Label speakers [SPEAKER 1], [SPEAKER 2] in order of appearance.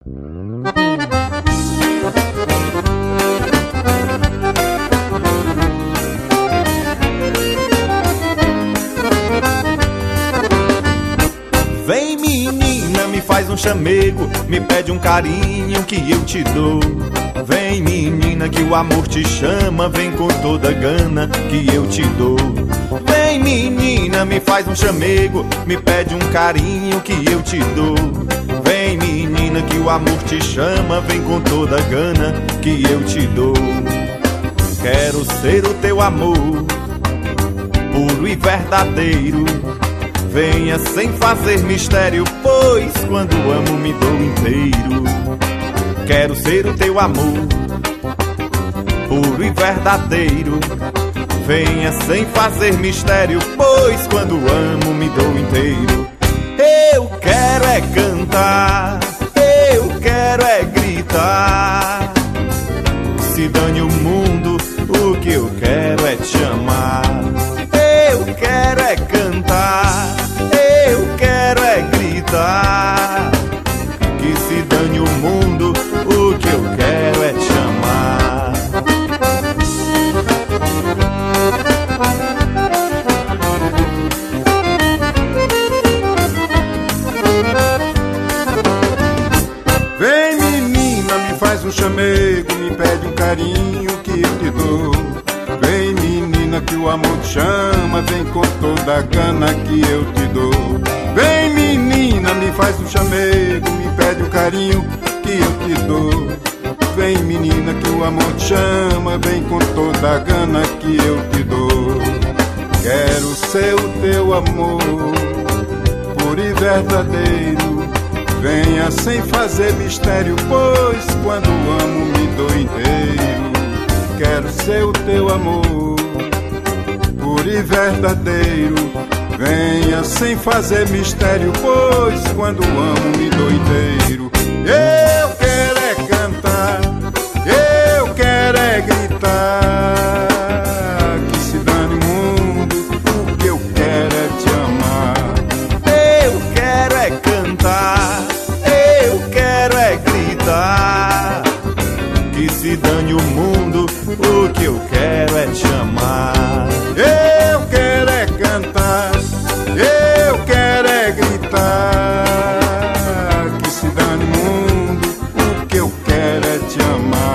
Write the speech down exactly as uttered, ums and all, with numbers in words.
[SPEAKER 1] Vem menina, me faz um chamego, me pede um carinho que eu te dou. Vem menina que o amor te chama, vem com toda gana que eu te dou. Vem menina, me faz um chamego, me pede um carinho que eu te dou. Vem menina que o amor te chama, vem com toda gana que eu te dou. Quero ser o teu amor, puro e verdadeiro. Venha sem fazer mistério, pois quando amo me dou inteiro. Quero ser o teu amor, puro e verdadeiro. Venha sem fazer mistério, pois quando amo me dou inteiro. Eu quero é cantar, eu quero é gritar. Se dane o mundo, o que eu quero é te amar. Eu quero é cantar, eu quero é gritar. Que se dane o mundo, o que eu quero é te amar.
[SPEAKER 2] Vem menina, me faz um chamego, me pede um carinho que eu te dou. Vem menina que o amor te chama, vem com toda a gana que eu te dou. Vem menina, me faz um chamego, me pede um carinho que eu te dou. Vem menina que o amor te chama, vem com toda a gana que eu te dou. Quero ser o teu amor, puro e verdadeiro. Venha sem fazer mistério, pois quando amo me dou inteiro. Quero ser o teu amor, puro e verdadeiro. Venha sem fazer mistério, pois quando amo me dou inteiro. Eu quero é cantar, eu quero é gritar. Que se dane o mundo, o que eu quero é te amar.
[SPEAKER 1] Eu quero é cantar, eu quero é gritar. Que se dane o mundo, o que eu quero é te amar.
[SPEAKER 2] Eu quero é cantar, eu quero é gritar. Que se dane o mundo, o que eu quero é te amar.